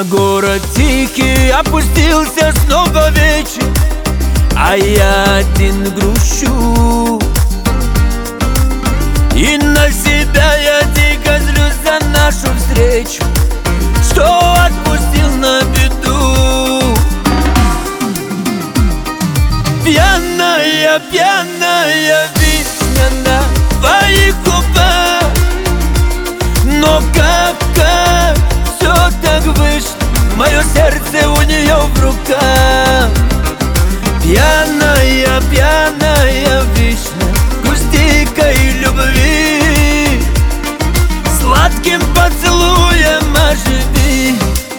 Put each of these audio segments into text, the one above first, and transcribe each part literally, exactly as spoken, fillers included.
На город тихий опустился снова вечер, а я один грущу. И на себя я дико злюсь за нашу встречу, что отпустил на беду. Пьяная, пьяная вишня на твоих губах, но как, как все так вышло, мое сердце у нее в руках. Пьяная, пьяная вишня грустикой любви, сладким поцелуем оживи.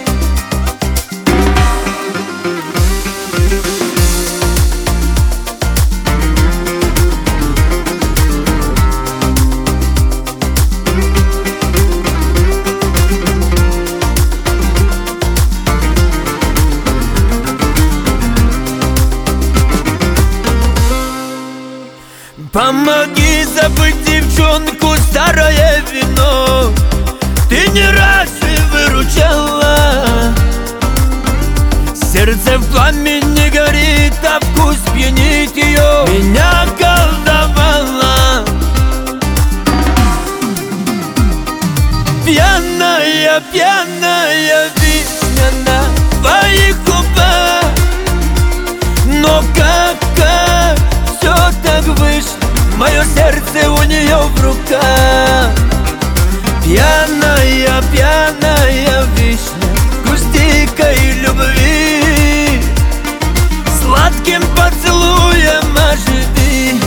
Помоги забыть девчонку, старое вино, ты не раз и выручала. Сердце в пламени горит, а вкус пьянит ее, меня колдовала. Пьяная, пьяная вишня на твоих губах, но как, как все так вышло, мое сердце у нее в руках. Пьяная, пьяная вишня грустикой любви, сладким поцелуем оживи.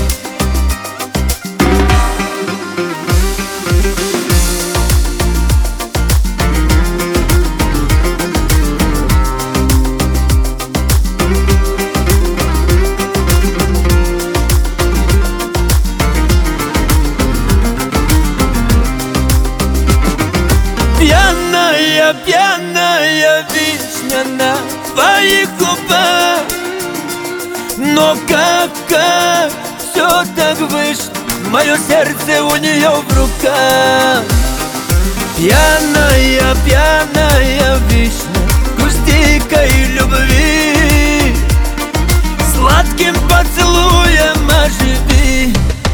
Пьяная, пьяная вишня на твоих губах, но как, как все так вышло, мое сердце у нее в руках. Пьяная, пьяная вишня грустикой любви, сладким поцелуем оживи.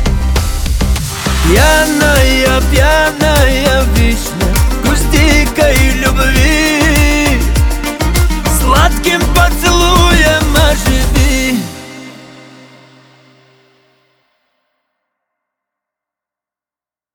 Пьяная, пьяная вишня грустикой любви, сладким поцелуем